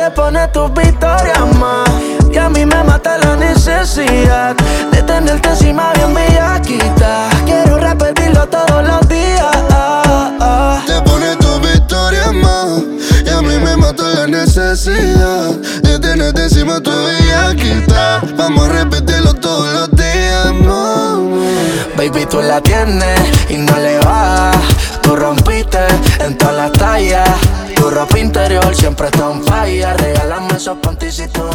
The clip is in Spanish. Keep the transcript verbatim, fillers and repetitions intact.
te pone tus victorias más. Y a mí me mata la necesidad de tenerte encima bien bellaquita. Quiero repetirlo todos los días. ah, ah. Te pone tus victorias más. Y a mí me mata la necesidad de tenerte encima tu bellaquita. Vamos a repetirlo todos los días, mami. Baby, tú la tienes y no le bajas. Tú rompiste en todas las tallas. Tu ropa interior siempre está en falla. Regálame esos panties y tú